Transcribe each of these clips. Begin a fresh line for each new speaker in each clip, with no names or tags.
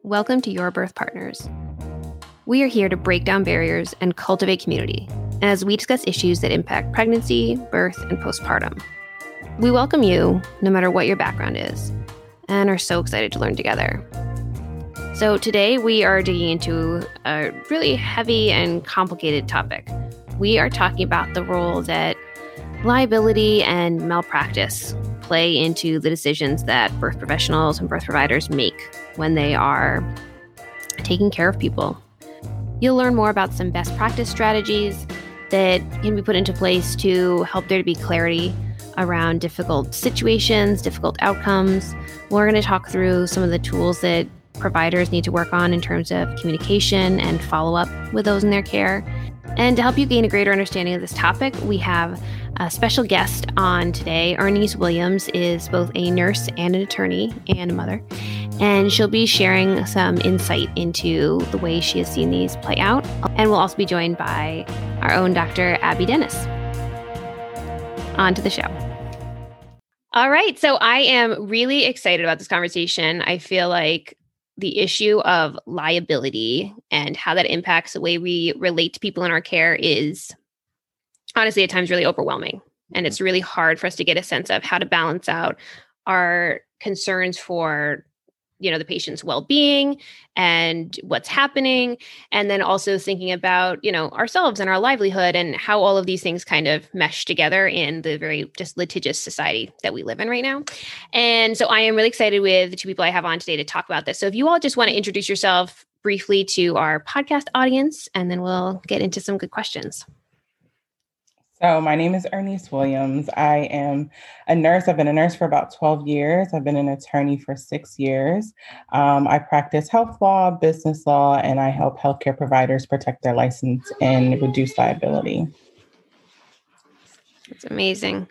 Welcome to Your Birth Partners. We are here to break down barriers and cultivate community as we discuss issues that impact pregnancy, birth, and postpartum. We welcome you, no matter what your background is, and are so excited to learn together. So today we are digging into a really heavy and complicated topic. We are talking about the role that liability and malpractice play into the decisions that birth professionals and birth providers make when they are taking care of people. You'll learn more about some best practice strategies that can be put into place to help there to be clarity around difficult situations, difficult outcomes. We're going to talk through some of the tools that providers need to work on in terms of communication and follow-up with those in their care. And to help you gain a greater understanding of this topic, we have a special guest on today. Ernise Williams is both a nurse and an attorney and a mother, and she'll be sharing some insight into the way she has seen these play out. And we'll also be joined by our own Dr. Abby Dennis. On to the show. All right, so I am really excited about this conversation. I feel like the issue of liability and how that impacts the way we relate to people in our care is honestly at times really overwhelming. And it's really hard for us to get a sense of how to balance out our concerns for, the patient's well-being and what's happening. And then also thinking about, ourselves and our livelihood and how all of these things kind of mesh together in the very just litigious society that we live in right now. And so I am really excited with the two people I have on today to talk about this. So if you all just want to introduce yourself briefly to our podcast audience, and then we'll get into some good questions.
So my name is Ernise Williams. I am a nurse. I've been a nurse for about 12 years. I've been an attorney for 6 years. I practice health law, business law, and I help healthcare providers protect their license and reduce liability.
That's amazing.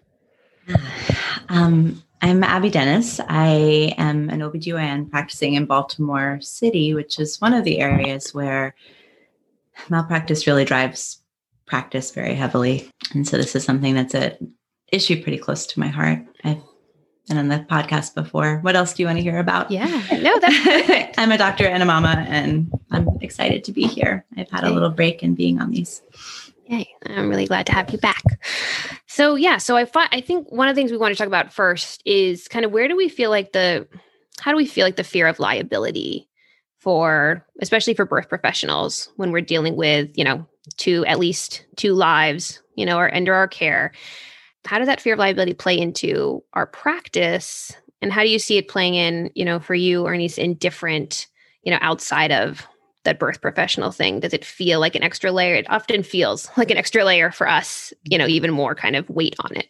I'm Abby Dennis. I am an OBGYN practicing in Baltimore City, which is one of the areas where malpractice really drives practice very heavily. And so this is something that's an issue pretty close to my heart. I've been on the podcast before. What else do you want to hear about?
Yeah, no, that's perfect.
I'm a doctor and a mama, and I'm excited to be here. I've had a little break in being on these.
Yay. I'm really glad to have you back. So I think one of the things we want to talk about first is kind of how do we feel like the fear of liability especially for birth professionals when we're dealing with, at least two lives, are under our care. How does that fear of liability play into our practice? And how do you see it playing in, for you, Ernise, in different, outside of that birth professional thing? Does it feel like an extra layer? It often feels like an extra layer for us, even more kind of weight on it.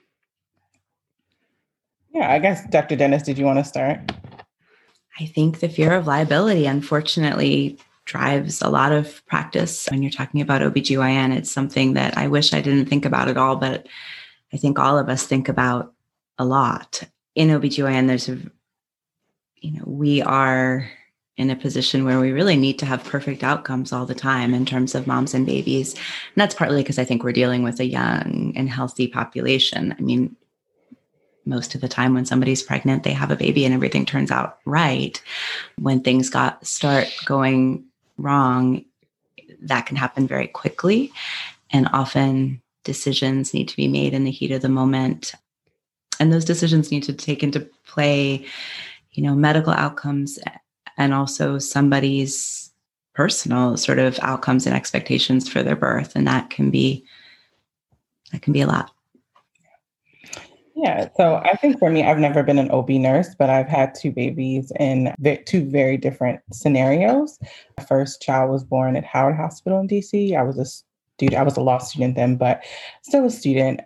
Yeah, I guess, Dr. Dennis, did you want to start?
I think the fear of liability, unfortunately, drives a lot of practice. When you're talking about OBGYN, it's something that I wish I didn't think about at all, but I think all of us think about a lot. In OBGYN, we are in a position where we really need to have perfect outcomes all the time in terms of moms and babies. And that's partly because I think we're dealing with a young and healthy population. I mean, most of the time when somebody's pregnant, they have a baby and everything turns out right. When things start going wrong, that can happen very quickly. And often decisions need to be made in the heat of the moment. And those decisions need to take into play, medical outcomes and also somebody's personal sort of outcomes and expectations for their birth. And that can be a lot.
Yeah. So I think for me, I've never been an OB nurse, but I've had two babies in two very different scenarios. My first child was born at Howard Hospital in DC. I was a law student then, but still a student.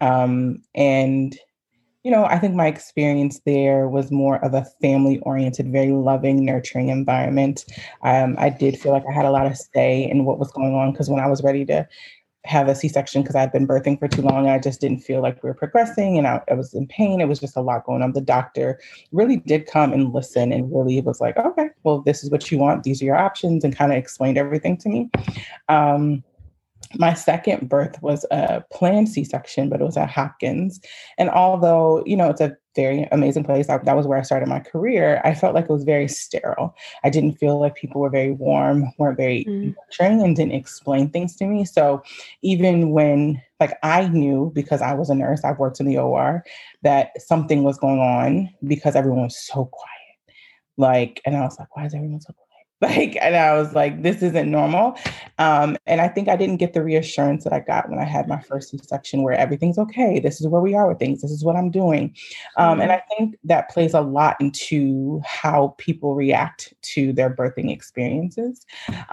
I think my experience there was more of a family-oriented, very loving, nurturing environment. I did feel like I had a lot of say in what was going on because when I was ready to have a C-section because I'd been birthing for too long. I just didn't feel like we were progressing and I was in pain. It was just a lot going on. The doctor really did come and listen and really was like, okay, well, this is what you want. These are your options and kind of explained everything to me. My second birth was a planned C-section, but it was at Hopkins. And although, it's a very amazing place, that was where I started my career, I felt like it was very sterile. I didn't feel like people were very warm, weren't very nurturing, and didn't explain things to me. So even when, like, I knew, because I was a nurse, I worked in the OR, that something was going on because everyone was so quiet. Like, and I was like, why is everyone so quiet? And I was like, this isn't normal. And I think I didn't get the reassurance that I got when I had my first C-section, where everything's okay. This is where we are with things. This is what I'm doing. And I think that plays a lot into how people react to their birthing experiences.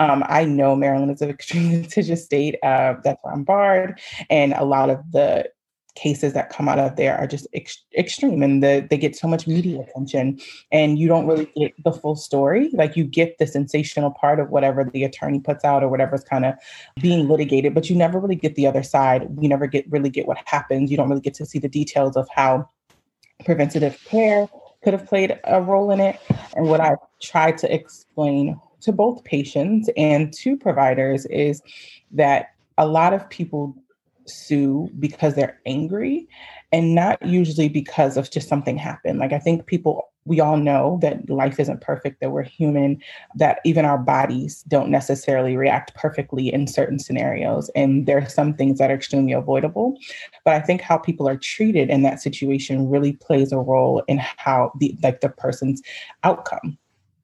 I know Maryland is an extremely litigious state. That's why I'm barred. And a lot of the cases that come out of there are just extreme, and they get so much media attention, and you don't really get the full story. Like, you get the sensational part of whatever the attorney puts out or whatever's kind of being litigated, but you never really get the other side. You never really get what happens. You don't really get to see the details of how preventative care could have played a role in it. And what I try to explain to both patients and to providers is that a lot of people sue because they're angry, and not usually because of just something happened. Like, I think we all know that life isn't perfect, that we're human, that even our bodies don't necessarily react perfectly in certain scenarios. And there are some things that are extremely avoidable. But I think how people are treated in that situation really plays a role in how the person's outcome.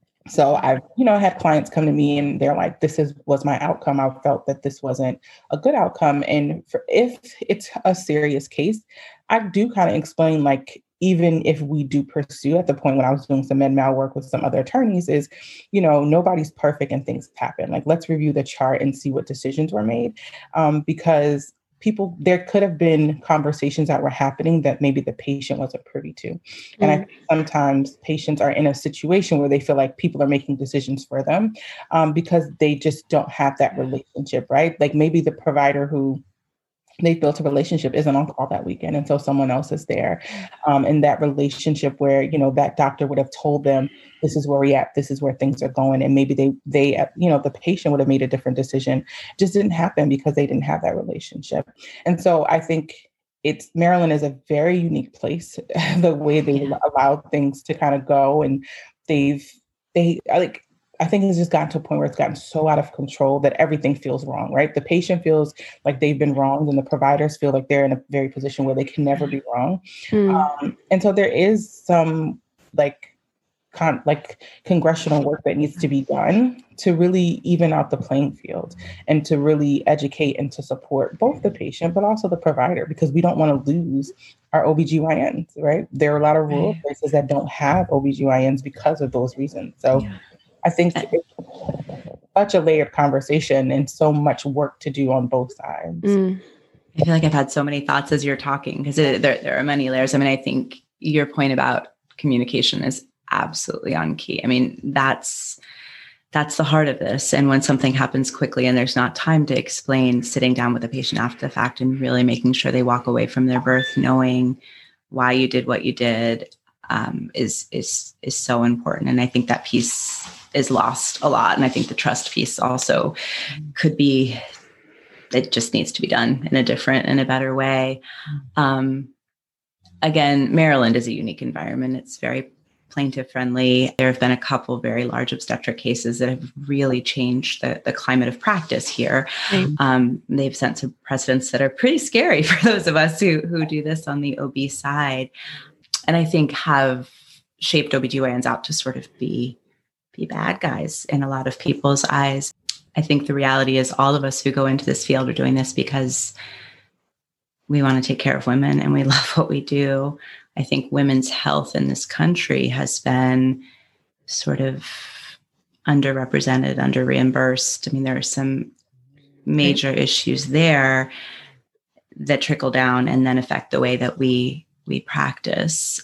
So I've, had clients come to me and they're like, was my outcome. I felt that this wasn't a good outcome. And if it's a serious case, I do kind of explain, like, even if we do pursue, at the point when I was doing some med mal work with some other attorneys, is, nobody's perfect and things happen. Like, let's review the chart and see what decisions were made. Because there could have been conversations that were happening that maybe the patient wasn't privy to. And I think sometimes patients are in a situation where they feel like people are making decisions for them because they just don't have that relationship, right? Like, maybe the provider who they built a relationship isn't on call that weekend, and so someone else is there. And that relationship where, that doctor would have told them, this is where we're at, this is where things are going. And maybe they the patient would have made a different decision. It just didn't happen because they didn't have that relationship. And so I think Maryland is a very unique place, the way they allowed things to kind of go. And I think it's just gotten to a point where it's gotten so out of control that everything feels wrong, right? The patient feels like they've been wronged, and the providers feel like they're in a very position where they can never be wrong. And so there is some congressional work that needs to be done to really even out the playing field, and to really educate and to support both the patient, but also the provider, because we don't want to lose our OBGYNs, right? There are a lot of rural places that don't have OBGYNs because of those reasons. So I think it's such a layered conversation and so much work to do on both sides.
I feel like I've had so many thoughts as you're talking, because there are many layers. I mean, I think your point about communication is absolutely on key. I mean, that's the heart of this. And when something happens quickly and there's not time to explain, sitting down with the patient after the fact and really making sure they walk away from their birth knowing why you did what you did is so important. And I think that piece is lost a lot. And I think the trust piece also could be, it just needs to be done in a different and a better way. Again, Maryland is a unique environment. It's very plaintiff friendly. There have been a couple very large obstetric cases that have really changed the climate of practice here. They've set some precedents that are pretty scary for those of us who do this on the OB side. And I think have shaped OBGYNs out to sort of be bad guys in a lot of people's eyes. I think the reality is all of us who go into this field are doing this because we want to take care of women and we love what we do. I think women's health in this country has been sort of underrepresented, under-reimbursed. I mean, there are some major issues there that trickle down and then affect the way that we practice.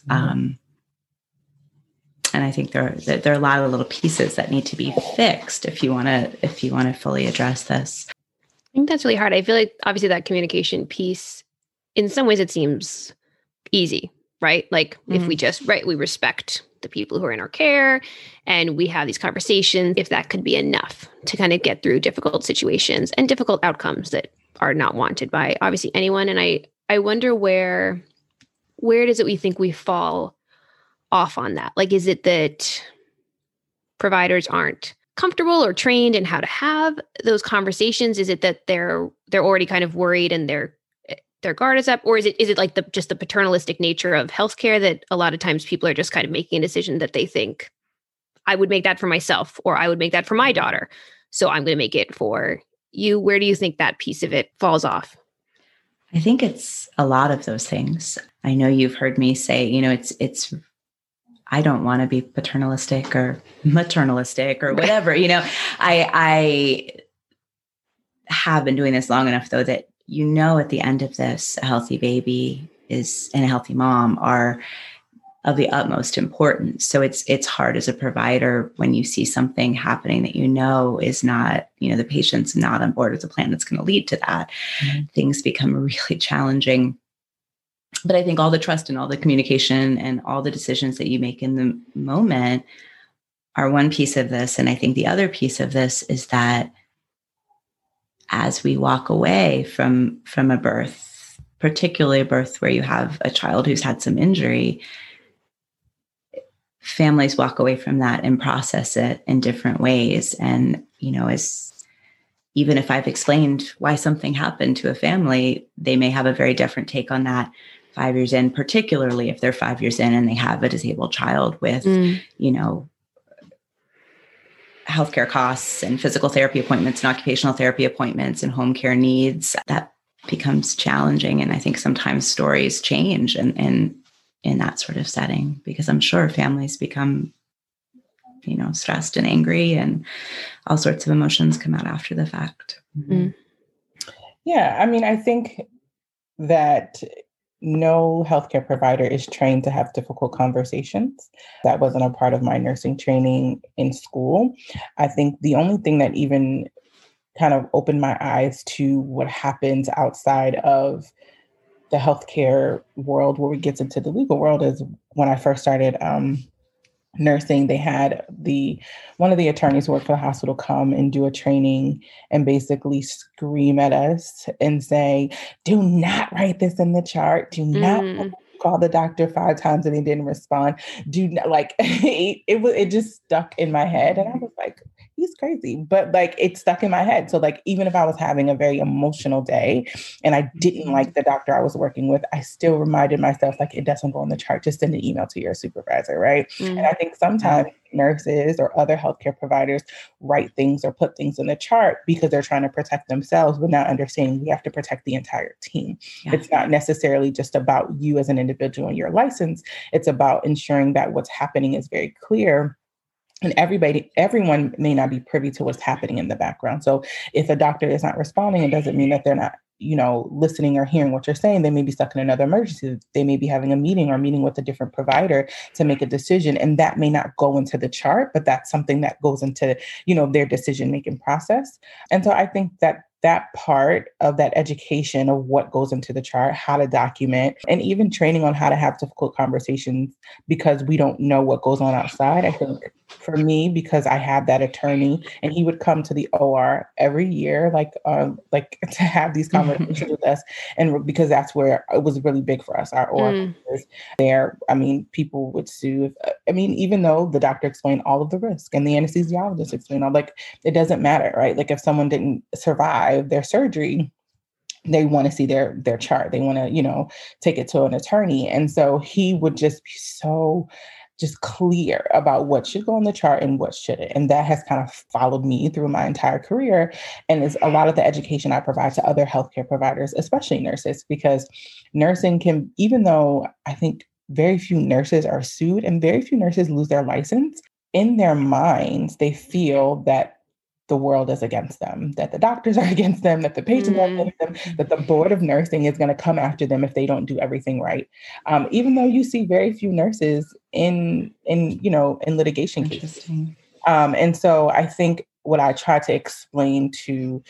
And I think there are a lot of little pieces that need to be fixed if you want to fully address this.
I think that's really hard. I feel like obviously that communication piece, in some ways it seems easy, right? Like if we just, we respect the people who are in our care and we have these conversations, if that could be enough to kind of get through difficult situations and difficult outcomes that are not wanted by obviously anyone. And I wonder where does it we think we fall off on that? Like, is it that providers aren't comfortable or trained in how to have those conversations? Is it that they're already kind of worried and their guard is up? Or is it like just the paternalistic nature of healthcare that a lot of times people are just kind of making a decision that they think, I would make that for myself, or I would make that for my daughter, so I'm going to make it for you? Where do you think that piece of it falls off?
I think it's a lot of those things. I know you've heard me say, it's I don't want to be paternalistic or maternalistic or whatever. I have been doing this long enough, though, that at the end of this, a healthy baby and a healthy mom are of the utmost importance. So it's hard as a provider when you see something happening that is not, the patient's not on board with the plan that's going to lead to that. Mm-hmm. Things become really challenging. But I think all the trust and all the communication and all the decisions that you make in the moment are one piece of this. And I think the other piece of this is that as we walk away from a birth, particularly a birth where you have a child who's had some injury, families walk away from that and process it in different ways. And, even if I've explained why something happened to a family, they may have a very different take on that 5 years in, particularly if they're 5 years in and they have a disabled child with, healthcare costs and physical therapy appointments and occupational therapy appointments and home care needs. That becomes challenging. And I think sometimes stories change in that sort of setting, because I'm sure families become, stressed and angry, and all sorts of emotions come out after the fact.
Mm-hmm. Yeah. I mean, I think that no healthcare provider is trained to have difficult conversations. That wasn't a part of my nursing training in school. I think the only thing that even kind of opened my eyes to what happens outside of the healthcare world, where it gets into the legal world, is when I first started nursing. They had one of the attorneys who worked for the hospital come and do a training and basically scream at us and say, do not write this in the chart. Do not call the doctor 5 times and he didn't respond. Do not, it just stuck in my head. And I was like, he's crazy, but it stuck in my head. So even if I was having a very emotional day and I didn't like the doctor I was working with, I still reminded myself, it doesn't go on the chart, just send an email to your supervisor. Right. And I think sometimes nurses or other healthcare providers write things or put things in the chart because they're trying to protect themselves, but not understanding we have to protect the entire team. Yeah. It's not necessarily just about you as an individual and your license. It's about ensuring that what's happening is very clear. And everyone may not be privy to what's happening in the background. So if a doctor is not responding, it doesn't mean that they're not, listening or hearing what you're saying. They may be stuck in another emergency. They may be having a meeting with a different provider to make a decision. And that may not go into the chart, but that's something that goes into, their decision-making process. And so I think that part of that education of what goes into the chart, how to document, and even training on how to have difficult conversations because we don't know what goes on outside. I think for me, because I had that attorney and he would come to the OR every year, to have these conversations with us. And because that's where it was really big for us, our OR was there. I mean, people would sue. Even though the doctor explained all of the risk and the anesthesiologist explained all, it doesn't matter, right? If someone didn't survive their surgery, they want to see their chart. They want to, take it to an attorney. And so he would just be so clear about what should go on the chart and what shouldn't. And that has kind of followed me through my entire career. And is a lot of the education I provide to other healthcare providers, especially nurses, because nursing can, even though I think very few nurses are sued and very few nurses lose their license, in their minds, they feel that the world is against them, that the doctors are against them, that the patients are against them, that the board of nursing is going to come after them if they don't do everything right. Even though you see very few nurses in litigation cases. And so I think what I try to explain to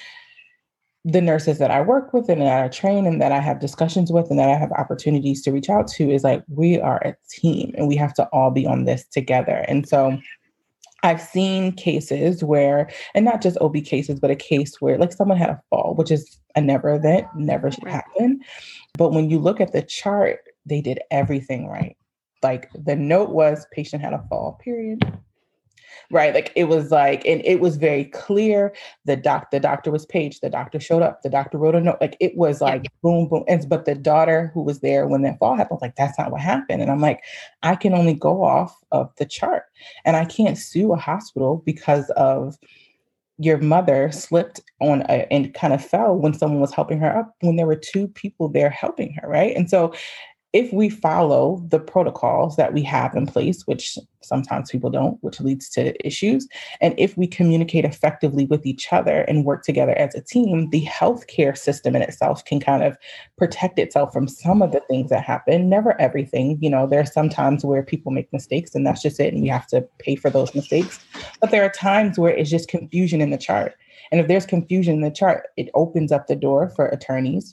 the nurses that I work with and that I train and that I have discussions with and that I have opportunities to reach out to is we are a team and we have to all be on this together. And so I've seen cases where, and not just OB cases, but a case where like someone had a fall, which is a never event, never should happen. But when you look at the chart, they did everything right. Like the note was patient had a fall, period. Right. Like it was like, and it was very clear. The doctor was paged. The doctor showed up. The doctor wrote a note. Like it was like boom, boom. But the daughter who was there when that fall happened was like, that's not what happened. And I'm like, I can only go off of the chart, and I can't sue a hospital because of your mother slipped on and kind of fell when someone was helping her up when there were two people there helping her. Right. And so if we follow the protocols that we have in place, which sometimes people don't, which leads to issues, and if we communicate effectively with each other and work together as a team, the healthcare system in itself can kind of protect itself from some of the things that happen. Never everything. You know, there are some times where people make mistakes and that's just it, and we have to pay for those mistakes. But there are times where it's just confusion in the chart. And if there's confusion in the chart, it opens up the door for attorneys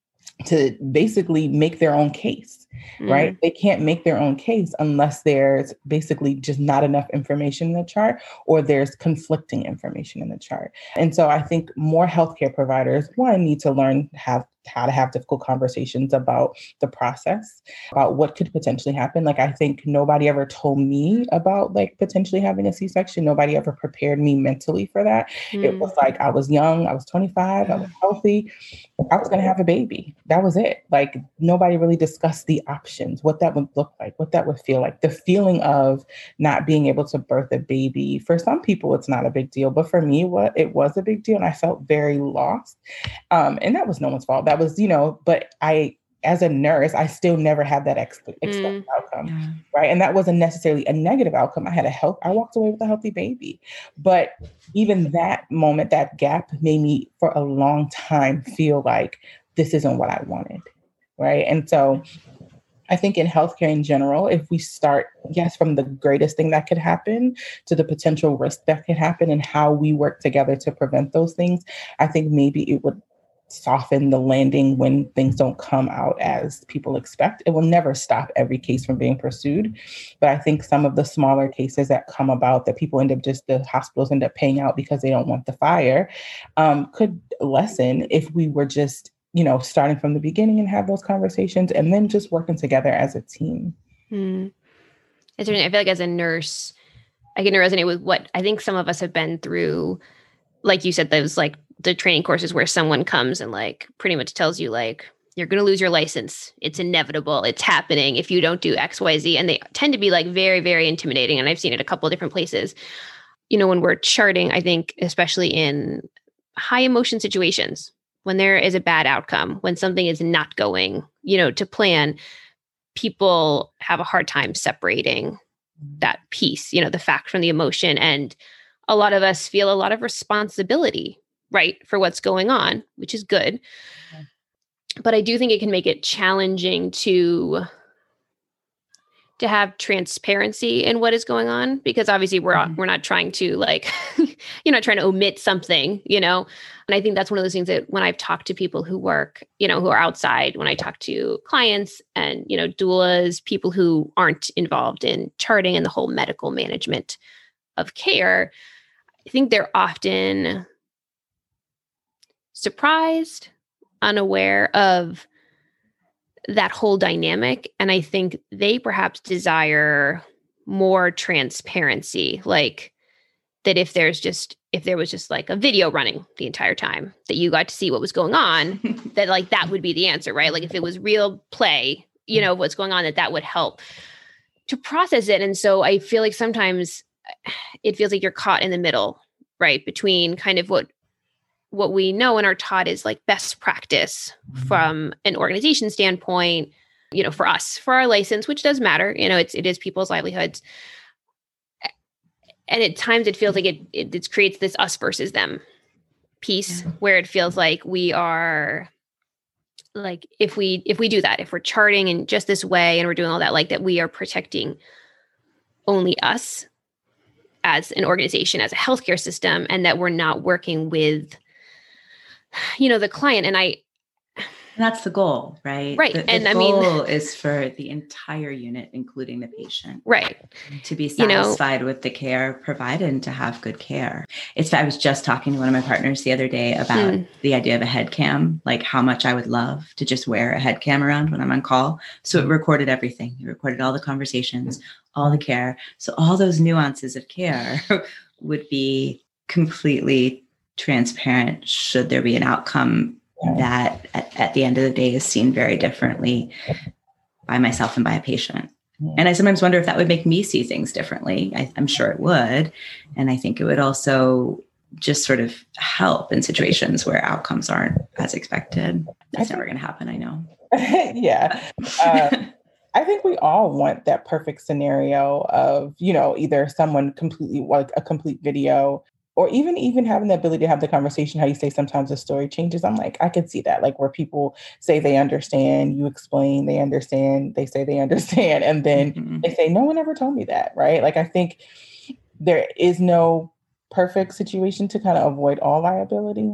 to basically make their own case, right? They can't make their own case unless there's basically just not enough information in the chart or there's conflicting information in the chart. And so I think more healthcare providers, one, need to learn how to have difficult conversations about the process, about what could potentially happen. Like, I think nobody ever told me about like potentially having a C-section. Nobody ever prepared me mentally for that. It was like, I was young, I was 25, I was healthy, I was going to have a baby. That was it. Like nobody really discussed the options, what that would look like, what that would feel like. The feeling of not being able to birth a baby. For some people, it's not a big deal, but for me, it was a big deal. And I felt very lost. And that was no one's fault. That was, but as a nurse, I still never had that expected outcome, right? And that wasn't necessarily a negative outcome. I walked away with a healthy baby. But even that moment, that gap made me for a long time feel like this isn't what I wanted, right? And so I think in healthcare in general, if we start, from the greatest thing that could happen to the potential risk that could happen and how we work together to prevent those things, I think maybe it would soften the landing when things don't come out as people expect. It will never stop every case from being pursued. But I think some of the smaller cases that come about that people the hospitals end up paying out because they don't want the fire, could lessen if we were just, starting from the beginning and have those conversations and then just working together as a team.
I feel like as a nurse, I can resonate with what I think some of us have been through. Like you said, those like the training courses where someone comes and like pretty much tells you like, you're going to lose your license. It's inevitable. It's happening if you don't do X, Y, Z. And they tend to be like very, very intimidating. And I've seen it a couple of different places. When we're charting, I think, especially in high emotion situations, when there is a bad outcome, when something is not going, to plan, people have a hard time separating that piece, the fact from the emotion. And a lot of us feel a lot of responsibility, right, for what's going on, which is good. But I do think it can make it challenging to have transparency in what is going on, because obviously we're not trying to like, trying to omit something, And I think that's one of those things that when I've talked to people who work, who are outside, when I talk to clients and, doulas, people who aren't involved in charting and the whole medical management of care, I think they're often surprised, unaware of that whole dynamic. And I think they perhaps desire more transparency, like that if there was just like a video running the entire time that you got to see what was going on, that like that would be the answer, right? Like if it was real play, what's going on, that would help to process it. And so I feel like sometimes it feels like you're caught in the middle, right? Between kind of what we know and are taught is like best practice from an organization standpoint, for us, for our license, which does matter, it is people's livelihoods. And at times it feels like it creates this us versus them piece where it feels like we are like, if we do that, if we're charting in just this way and we're doing all that, like that we are protecting only us as an organization, as a healthcare system, and that we're not working with, the client. And
And that's the goal, right?
Right.
The goal is for the entire unit, including the patient.
Right.
To be satisfied with the care provided and to have good care. I was just talking to one of my partners the other day about the idea of a head cam, like how much I would love to just wear a head cam around when I'm on call. So it recorded everything. It recorded all the conversations, all the care. So all those nuances of care would be completely transparent should there be an outcome that at the end of the day is seen very differently by myself and by a patient. And I sometimes wonder if that would make me see things differently. I'm sure it would. And I think it would also just sort of help in situations where outcomes aren't as expected. That's never going to happen, I know.
Yeah. I think we all want that perfect scenario of, either someone completely, like a complete video, or even having the ability to have the conversation, how you say sometimes the story changes. I'm like, I could see that, like where people say they understand, you explain, they understand, they say they understand. And then they say, no one ever told me that, right? Like, I think there is no perfect situation to kind of avoid all liability.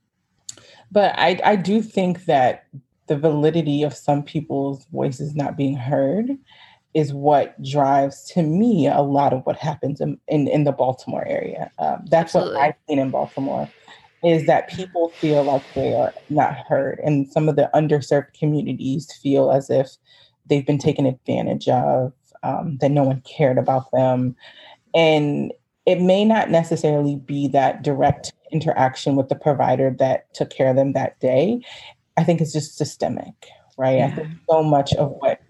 But I do think that the validity of some people's voices not being heard is what drives, to me, a lot of what happens in the Baltimore area. That's Absolutely. What I've seen in Baltimore, is that people feel like they are not heard. And some of the underserved communities feel as if they've been taken advantage of, that no one cared about them. And it may not necessarily be that direct interaction with the provider that took care of them that day. I think it's just systemic, right? Yeah. I think so much of what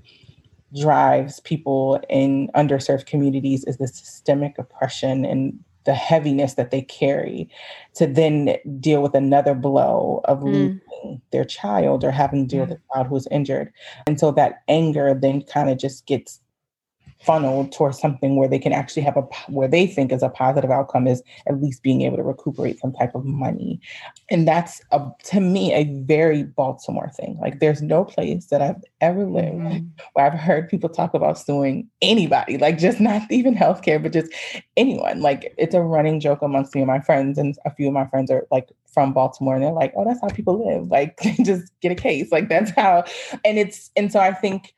drives people in underserved communities is the systemic oppression and the heaviness that they carry to then deal with another blow of losing their child or having to deal with a child who's injured. And so that anger then kind of just gets funneled towards something where they can actually have where they think is a positive outcome, is at least being able to recuperate some type of money. And that's, to me, a very Baltimore thing. Like, there's no place that I've ever lived where I've heard people talk about suing anybody, like just not even healthcare, but just anyone. Like, it's a running joke amongst me and my friends. And a few of my friends are like from Baltimore, and they're like, oh, that's how people live. Like, just get a case. Like, that's how. And so I think,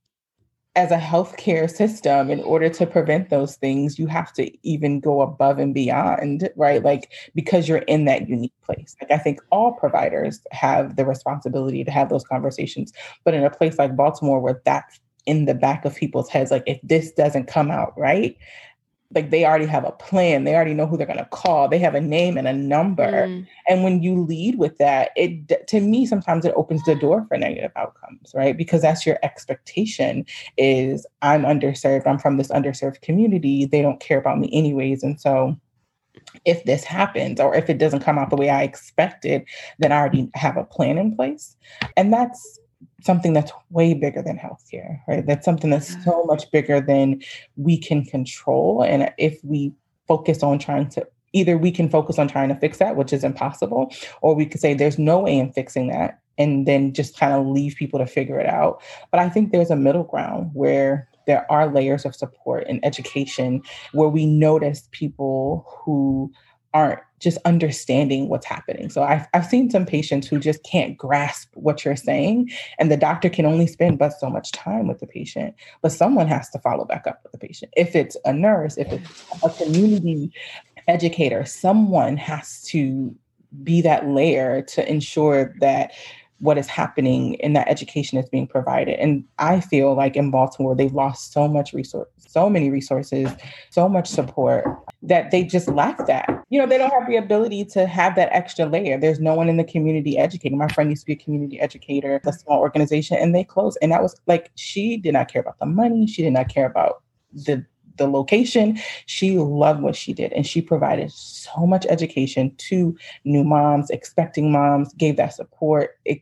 as a healthcare system, in order to prevent those things, you have to even go above and beyond, right? Like, because you're in that unique place. Like, I think all providers have the responsibility to have those conversations, but in a place like Baltimore, where that's in the back of people's heads, like, if this doesn't come out right, like, they already have a plan. They already know who they're going to call. They have a name and a number. And when you lead with that, to me, sometimes it opens the door for negative outcomes, right? Because that's your expectation, is I'm underserved. I'm from this underserved community. They don't care about me anyways. And so if this happens, or if it doesn't come out the way I expected, then I already have a plan in place. And that's something that's way bigger than healthcare, right? That's something that's so much bigger than we can control. And if we focus on we can focus on trying to fix that, which is impossible, or we could say there's no way in fixing that, and then just kind of leave people to figure it out. But I think there's a middle ground where there are layers of support and education, where we notice people who aren't just understanding what's happening. So I've seen some patients who just can't grasp what you're saying, and the doctor can only spend but so much time with the patient, but someone has to follow back up with the patient. If it's a nurse, if it's a community educator, someone has to be that layer to ensure that what is happening in that education is being provided. And I feel like in Baltimore, they've lost so many resources, so much support, that they just lack that. They don't have the ability to have that extra layer. There's no one in the community educating. My friend used to be a community educator, a small organization, and they closed. And that was like, she did not care about the money. She did not care about the location. She loved what she did. And she provided so much education to new moms, expecting moms, gave that support. It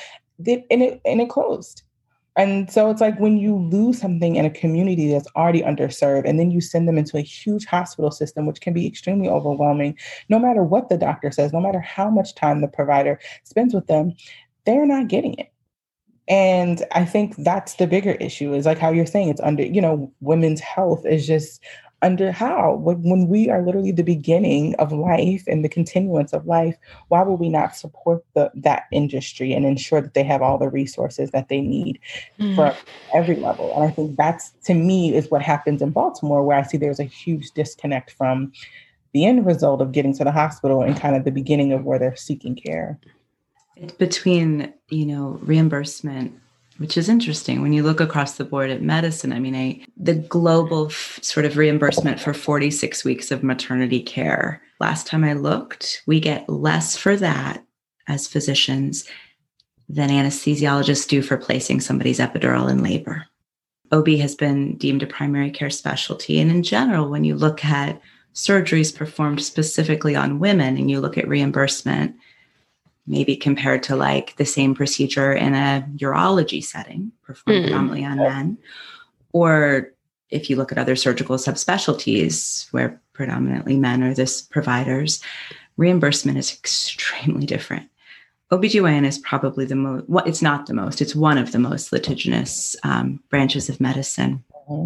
closed. And so it's like, when you lose something in a community that's already underserved, and then you send them into a huge hospital system, which can be extremely overwhelming, no matter what the doctor says, no matter how much time the provider spends with them, they're not getting it. And I think that's the bigger issue, is like how you're saying, it's women's health is just under how? When we are literally the beginning of life and the continuance of life, why would we not support that industry and ensure that they have all the resources that they need from every level? And I think that's, to me, is what happens in Baltimore, where I see there's a huge disconnect from the end result of getting to the hospital and kind of the beginning of where they're seeking care.
It's between, reimbursement, which is interesting when you look across the board at medicine. I mean, the global sort of reimbursement for 46 weeks of maternity care. Last time I looked, we get less for that as physicians than anesthesiologists do for placing somebody's epidural in labor. OB has been deemed a primary care specialty. And in general, when you look at surgeries performed specifically on women and you look at reimbursement, maybe compared to like the same procedure in a urology setting performed predominantly on men, or if you look at other surgical subspecialties where predominantly men are the providers, reimbursement is extremely different. OBGYN is probably it's not the most, it's one of the most litigious branches of medicine,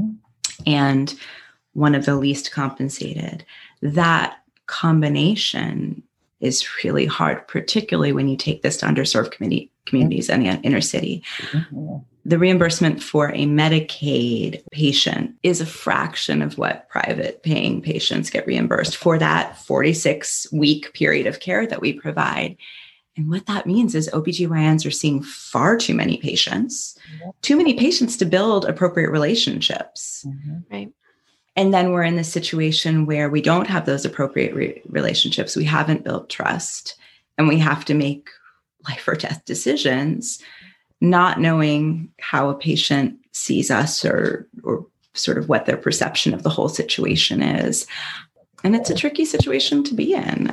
and one of the least compensated. That combination is really hard, particularly when you take this to underserved communities and the inner city. The reimbursement for a Medicaid patient is a fraction of what private paying patients get reimbursed for that 46-week period of care that we provide. And what that means is OBGYNs are seeing far too many patients to build appropriate relationships.
Right.
And then we're in this situation where we don't have those appropriate relationships. We haven't built trust, and we have to make life or death decisions, not knowing how a patient sees us or sort of what their perception of the whole situation is. And it's a tricky situation to be in.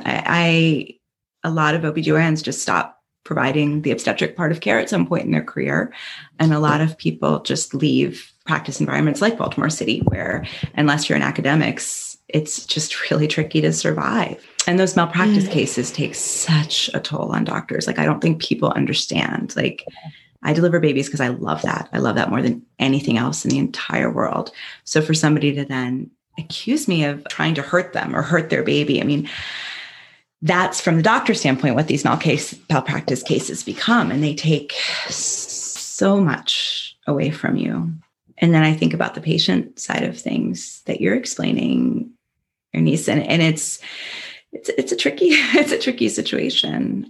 A lot of OBGYNs just stop providing the obstetric part of care at some point in their career. And a lot of people just leave practice environments like Baltimore City, where unless you're in academics, it's just really tricky to survive. And those malpractice cases take such a toll on doctors. Like, I don't think people understand. Like, I deliver babies because I love that. I love that more than anything else in the entire world. So for somebody to then accuse me of trying to hurt them or hurt their baby, I mean, that's from the doctor standpoint what these malpractice cases become. And they take so much away from you. And then I think about the patient side of things that you're explaining, Ernice, and it's a tricky situation.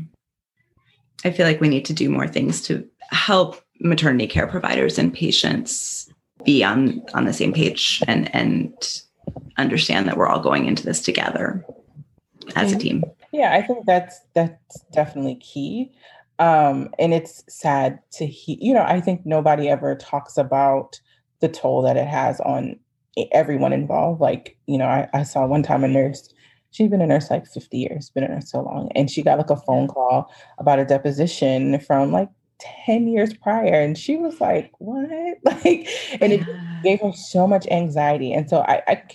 I feel like we need to do more things to help maternity care providers and patients be on the same page and understand that we're all going into this together as a team.
Yeah, I think that's definitely key. And it's sad to hear, I think nobody ever talks about the toll that it has on everyone involved. Like, I saw one time a nurse, she'd been a nurse like 50 years, been a nurse so long. And she got like a phone call about a deposition from like 10 years prior. And she was like, what? And it gave her so much anxiety. And so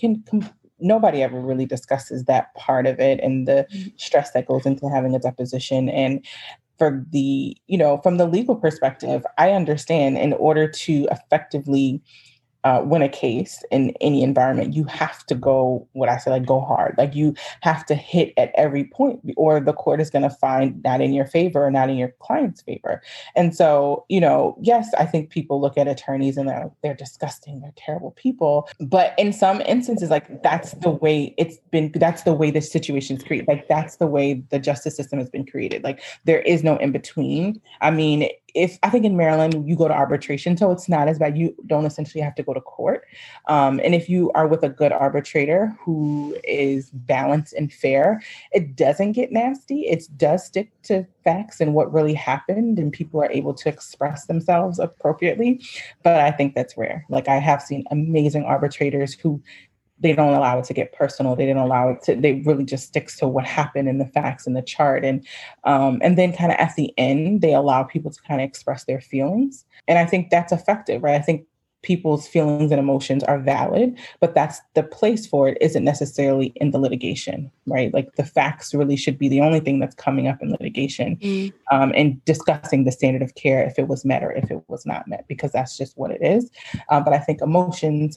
nobody ever really discusses that part of it and the stress that goes into having a deposition. And for the, from the legal perspective, I understand in order to effectively win a case in any environment, you have to go hard. Like, you have to hit at every point, or the court is going to find that in your favor or not in your client's favor. And so, yes, I think people look at attorneys and they're disgusting, they're terrible people. But in some instances, like, that's the way this situation is created. Like, that's the way the justice system has been created. Like, there is no in between. I mean, I think in Maryland, you go to arbitration, so it's not as bad. You don't essentially have to go to court. And if you are with a good arbitrator who is balanced and fair, it doesn't get nasty. It does stick to facts and what really happened, and people are able to express themselves appropriately. But I think that's rare. Like, I have seen amazing arbitrators who they don't allow it to get personal. They didn't allow it to, they really just sticks to what happened in the facts and the chart. And then kind of at the end, they allow people to kind of express their feelings. And I think that's effective, right? I think people's feelings and emotions are valid, but that's the place for it isn't necessarily in the litigation, right? Like, the facts really should be the only thing that's coming up in litigation, and discussing the standard of care, if it was met or if it was not met, because that's just what it is. But I think emotions and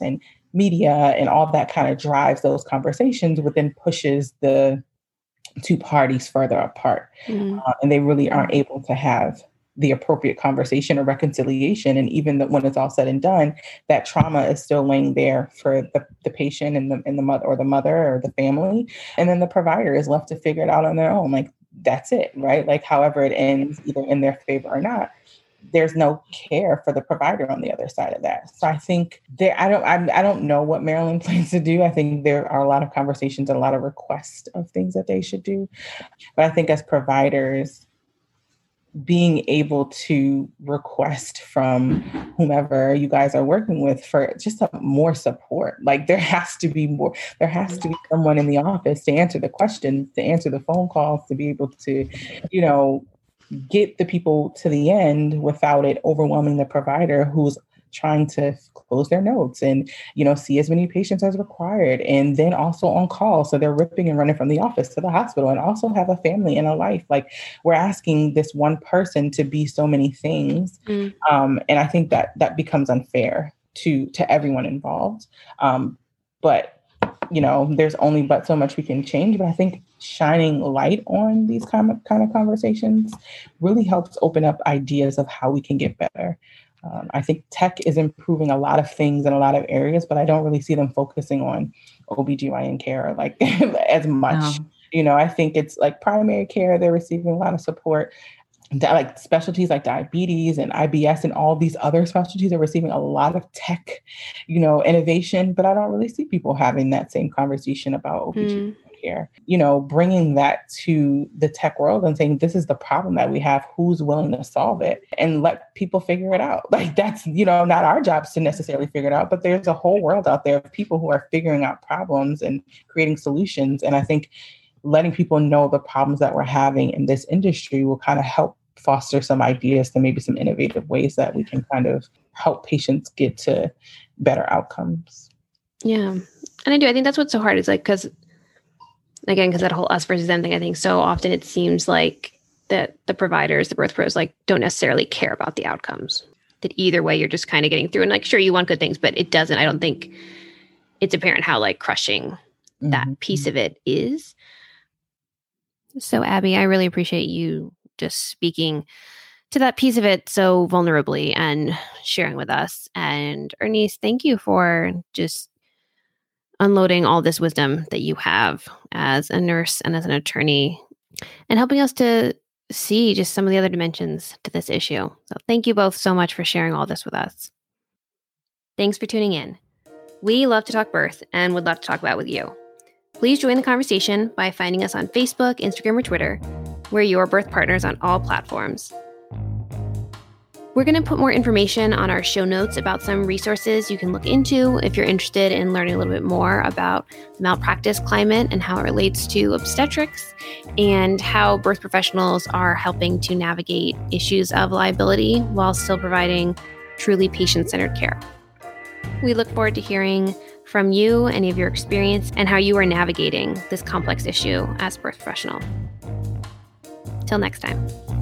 media and all that kind of drives those conversations, but then pushes the two parties further apart. And they really aren't able to have the appropriate conversation or reconciliation. And even when it's all said and done, that trauma is still laying there for the patient and the mother or the family. And then the provider is left to figure it out on their own. Like, that's it, right? Like, however it ends, either in their favor or not, there's no care for the provider on the other side of that. So I think I don't know what Maryland plans to do. I think there are a lot of conversations and a lot of requests of things that they should do. But I think as providers, being able to request from whomever you guys are working with for just more support. Like, there has to be someone in the office to answer the questions, to answer the phone calls, to be able to, get the people to the end without it overwhelming the provider who's trying to close their notes and, see as many patients as required. And then also on call. So they're ripping and running from the office to the hospital and also have a family and a life. Like, we're asking this one person to be so many things. And I think that becomes unfair to everyone involved. But there's only but so much we can change. But I think shining light on these kind of conversations really helps open up ideas of how we can get better. I think tech is improving a lot of things in a lot of areas, but I don't really see them focusing on OBGYN care like as much. No. I think it's like primary care, they're receiving a lot of support. Like specialties like diabetes and IBS and all these other specialties are receiving a lot of tech, innovation, but I don't really see people having that same conversation about OBGYN care. Bringing that to the tech world and saying, this is the problem that we have, who's willing to solve it, and let people figure it out. Like, that's, not our jobs to necessarily figure it out, but there's a whole world out there of people who are figuring out problems and creating solutions. And I think letting people know the problems that we're having in this industry will kind of help foster some ideas to maybe some innovative ways that we can kind of help patients get to better outcomes.
Yeah. And I think that's what's so hard is like, because that whole us versus them thing, I think so often it seems like that the providers, the birth pros, like, don't necessarily care about the outcomes. That either way, you're just kind of getting through, and like, sure, you want good things, but it doesn't, I don't think it's apparent how like crushing that piece of it is. So Abby, I really appreciate you just speaking to that piece of it so vulnerably and sharing with us. And Ernice, thank you for just unloading all this wisdom that you have as a nurse and as an attorney and helping us to see just some of the other dimensions to this issue. So thank you both so much for sharing all this with us. Thanks for tuning in. We love to talk birth and would love to talk about it with you. Please join the conversation by finding us on Facebook, Instagram, or Twitter. We're your birth partners on all platforms. We're going to put more information on our show notes about some resources you can look into if you're interested in learning a little bit more about the malpractice climate and how it relates to obstetrics and how birth professionals are helping to navigate issues of liability while still providing truly patient-centered care. We look forward to hearing from you, any of your experience, and how you are navigating this complex issue as a birth professional. Till next time.